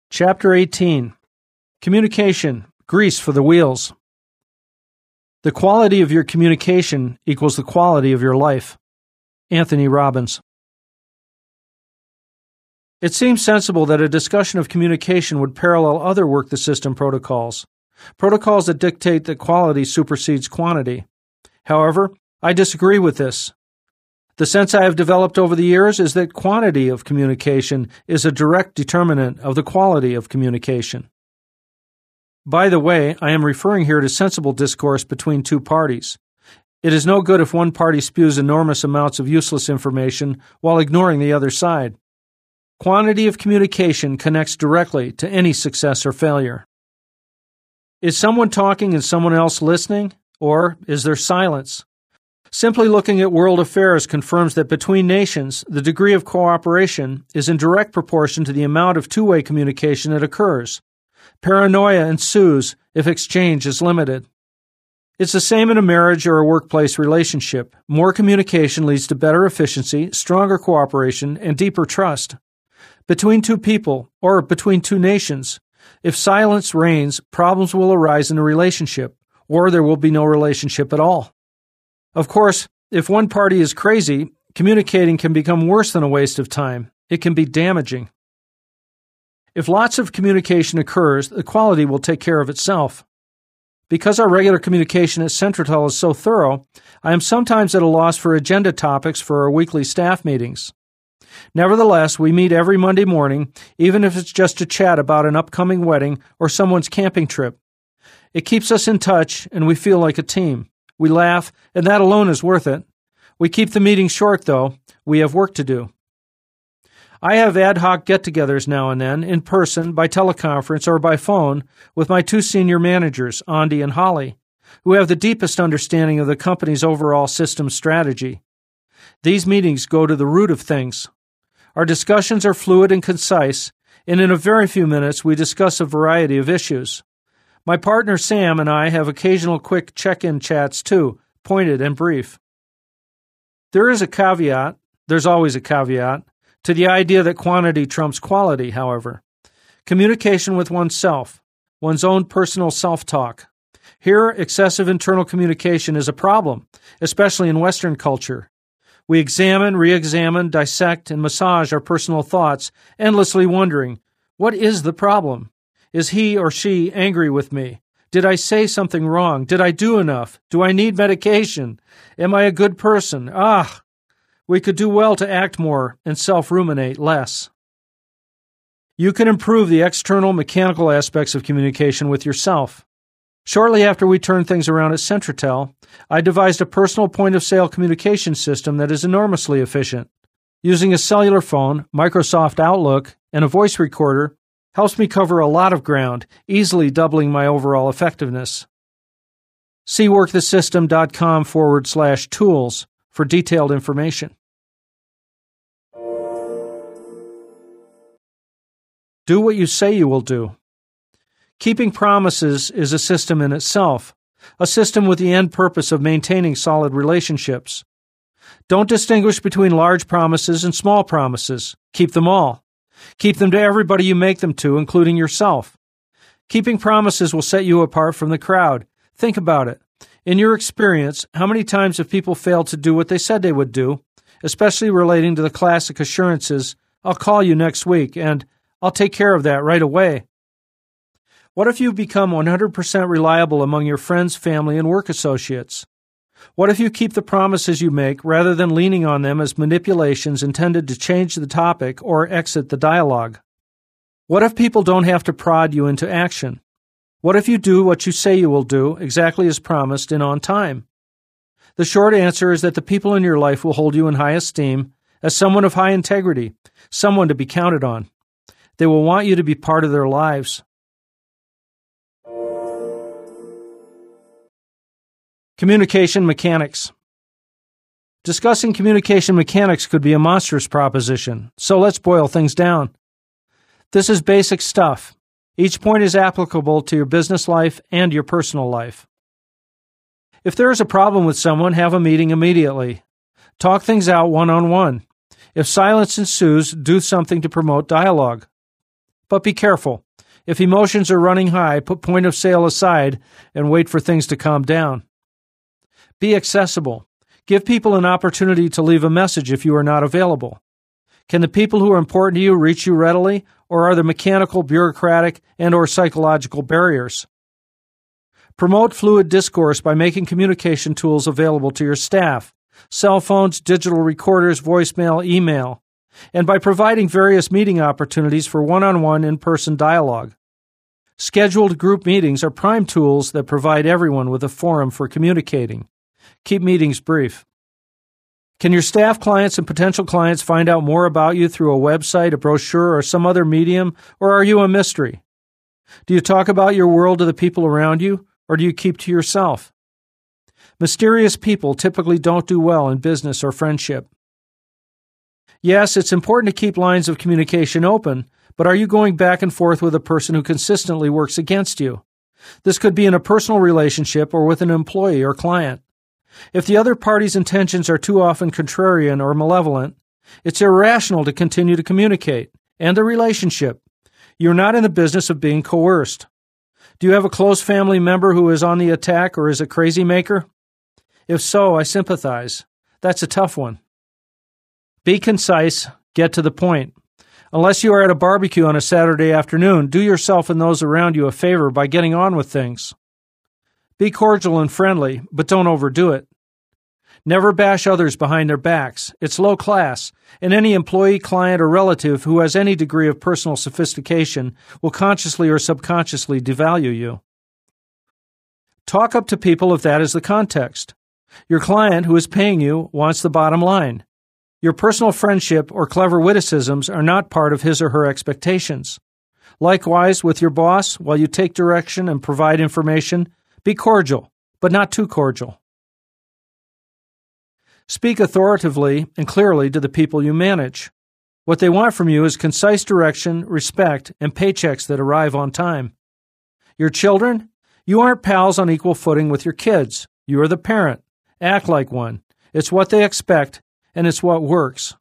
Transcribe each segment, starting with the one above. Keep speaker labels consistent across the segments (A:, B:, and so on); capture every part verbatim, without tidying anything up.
A: Chapter eighteen. Communication, Grease for the Wheels. The quality of your communication equals the quality of your life. Anthony Robbins. It seems sensible that a discussion of communication would parallel other work the system protocols, protocols that dictate that quality supersedes quantity. However, I disagree with this. The sense I have developed over the years is that quantity of communication is a direct determinant of the quality of communication. By the way, I am referring here to sensible discourse between two parties. It is no good if one party spews enormous amounts of useless information while ignoring the other side. Quantity of communication connects directly to any success or failure. Is someone talking and someone else listening, or is there silence? Simply looking at world affairs confirms that between nations, the degree of cooperation is in direct proportion to the amount of two-way communication that occurs. Paranoia ensues if exchange is limited. It's the same in a marriage or a workplace relationship. More communication leads to better efficiency, stronger cooperation, and deeper trust. Between two people, or between two nations, if silence reigns, problems will arise in a relationship, or there will be no relationship at all. Of course, if one party is crazy, communicating can become worse than a waste of time. It can be damaging. If lots of communication occurs, the quality will take care of itself. Because our regular communication at Centratel is so thorough, I am sometimes at a loss for agenda topics for our weekly staff meetings. Nevertheless, we meet every Monday morning, even if it's just to chat about an upcoming wedding or someone's camping trip. It keeps us in touch, and we feel like a team. We laugh, and that alone is worth it. We keep the meeting short, though. We have work to do. I have ad hoc get-togethers now and then, in person, by teleconference, or by phone, with my two senior managers, Andy and Holly, who have the deepest understanding of the company's overall system strategy. These meetings go to the root of things. Our discussions are fluid and concise, and in a very few minutes we discuss a variety of issues. My partner Sam and I have occasional quick check-in chats too, pointed and brief. There is a caveat, there's always a caveat, to the idea that quantity trumps quality, however. Communication with oneself, one's own personal self-talk. Here, excessive internal communication is a problem, especially in Western culture. We examine, re-examine, dissect, and massage our personal thoughts, endlessly wondering, what is the problem? Is he or she angry with me? Did I say something wrong? Did I do enough? Do I need medication? Am I a good person? Ah! We could do well to act more and self-ruminate less. You can improve the external mechanical aspects of communication with yourself. Shortly after we turned things around at Centratel, I devised a personal point-of-sale communication system that is enormously efficient. Using a cellular phone, Microsoft Outlook, and a voice recorder helps me cover a lot of ground, easily doubling my overall effectiveness. See workthesystem.com forward slash tools for detailed information. Do what you say you will do. Keeping promises is a system in itself, a system with the end purpose of maintaining solid relationships. Don't distinguish between large promises and small promises. Keep them all. Keep them to everybody you make them to, including yourself. Keeping promises will set you apart from the crowd. Think about it. In your experience, how many times have people failed to do what they said they would do, especially relating to the classic assurances, I'll call you next week, and I'll take care of that right away? What if you become one hundred percent reliable among your friends, family, and work associates? What if you keep the promises you make rather than leaning on them as manipulations intended to change the topic or exit the dialogue? What if people don't have to prod you into action? What if you do what you say you will do, exactly as promised and on time? The short answer is that the people in your life will hold you in high esteem as someone of high integrity, someone to be counted on. They will want you to be part of their lives. Communication mechanics. Discussing communication mechanics could be a monstrous proposition, so let's boil things down. This is basic stuff. Each point is applicable to your business life and your personal life. If there is a problem with someone, have a meeting immediately. Talk things out one-on-one. If silence ensues, do something to promote dialogue. but be careful. If emotions are running high, put point of sale aside and wait for things to calm down. Be accessible. Give people an opportunity to leave a message if you are not available. Can the people who are important to you reach you readily, or are there mechanical, bureaucratic, and or psychological barriers? Promote fluid discourse by making communication tools available to your staff, cell phones, digital recorders, voicemail, email, and by providing various meeting opportunities for one-on-one in-person dialogue. Scheduled group meetings are prime tools that provide everyone with a forum for communicating. Keep meetings brief. Can your staff, clients, and potential clients find out more about you through a website, a brochure, or some other medium, or are you a mystery? Do you talk about your world to the people around you, or do you keep to yourself? Mysterious people typically don't do well in business or friendship. Yes, it's important to keep lines of communication open, but are you going back and forth with a person who consistently works against you? This could be in a personal relationship or with an employee or client. If the other party's intentions are too often contrarian or malevolent, it's irrational to continue to communicate, and the relationship. You're not in the business of being coerced. Do you have a close family member who is on the attack or is a crazy maker? If so, I sympathize. That's a tough one. Be concise, get to the point. Unless you are at a barbecue on a Saturday afternoon, do yourself and those around you a favor by getting on with things. Be cordial and friendly, but don't overdo it. Never bash others behind their backs. It's low class, and any employee, client, or relative who has any degree of personal sophistication will consciously or subconsciously devalue you. Talk up to people if that is the context. Your client, who is paying you, wants the bottom line. Your personal friendship or clever witticisms are not part of his or her expectations. Likewise, with your boss, while you take direction and provide information, be cordial, but not too cordial. Speak authoritatively and clearly to the people you manage. What they want from you is concise direction, respect, and paychecks that arrive on time. Your children? You aren't pals on equal footing with your kids. You are the parent. Act like one. It's what they expect, and it's what works.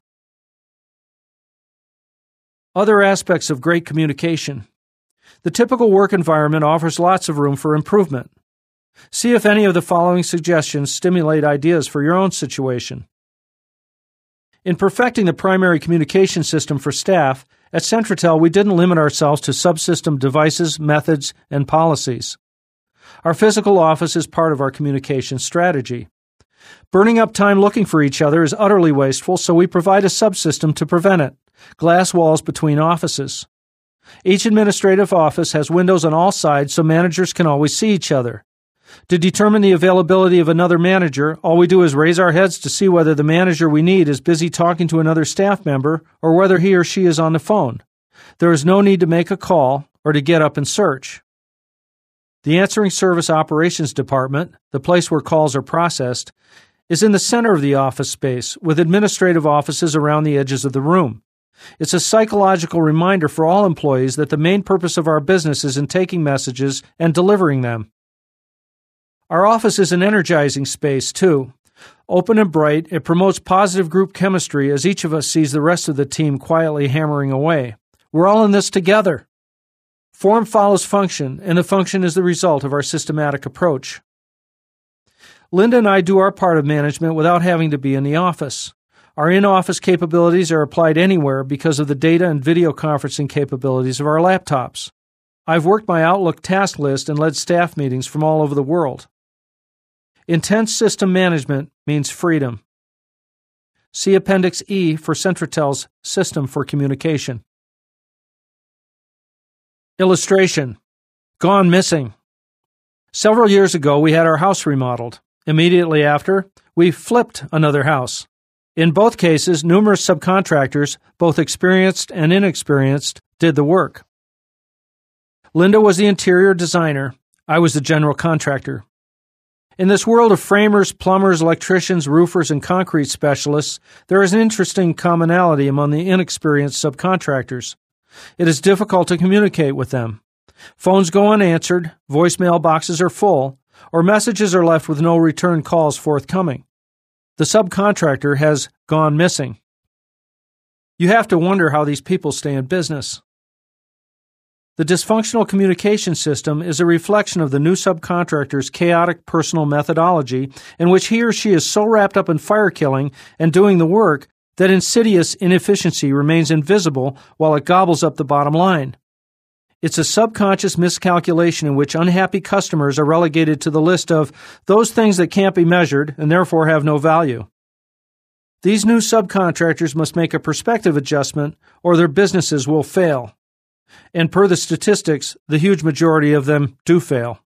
A: Other aspects of great communication. The typical work environment offers lots of room for improvement. See if any of the following suggestions stimulate ideas for your own situation. In perfecting the primary communication system for staff, at Centratel we didn't limit ourselves to subsystem devices, methods, and policies. Our physical office is part of our communication strategy. Burning up time looking for each other is utterly wasteful, so we provide a subsystem to prevent it: glass walls between offices. Each administrative office has windows on all sides so managers can always see each other. To determine the availability of another manager, all we do is raise our heads to see whether the manager we need is busy talking to another staff member or whether he or she is on the phone. There is no need to make a call or to get up and search. The Answering Service Operations Department, the place where calls are processed, is in the center of the office space, with administrative offices around the edges of the room. It's a psychological reminder for all employees that the main purpose of our business is in taking messages and delivering them. Our office is an energizing space, too. Open and bright, it promotes positive group chemistry as each of us sees the rest of the team quietly hammering away. We're all in this together. Form follows function, and the function is the result of our systematic approach. Linda and I do our part of management without having to be in the office. Our in-office capabilities are applied anywhere because of the data and video conferencing capabilities of our laptops. I've worked my Outlook task list and led staff meetings from all over the world. Intense system management means freedom. See Appendix E for Centratel's System for Communication. Illustration: Gone missing. Several years ago, we had our house remodeled. Immediately after, we flipped another house. In both cases, numerous subcontractors, both experienced and inexperienced, did the work. Linda was the interior designer. I was the general contractor. In this world of framers, plumbers, electricians, roofers, and concrete specialists, there is an interesting commonality among the inexperienced subcontractors. It is difficult to communicate with them. Phones go unanswered, voicemail boxes are full, or messages are left with no return calls forthcoming. The subcontractor has gone missing. You have to wonder how these people stay in business. The dysfunctional communication system is a reflection of the new subcontractor's chaotic personal methodology in which he or she is so wrapped up in fire killing and doing the work that insidious inefficiency remains invisible while it gobbles up the bottom line. It's a subconscious miscalculation in which unhappy customers are relegated to the list of those things that can't be measured and therefore have no value. These new subcontractors must make a perspective adjustment or their businesses will fail. And per the statistics, the huge majority of them do fail.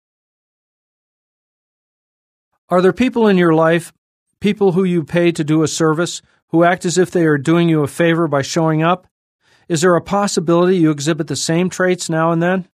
A: Are there people in your life, people who you pay to do a service, who act as if they are doing you a favor by showing up? Is there a possibility you exhibit the same traits now and then?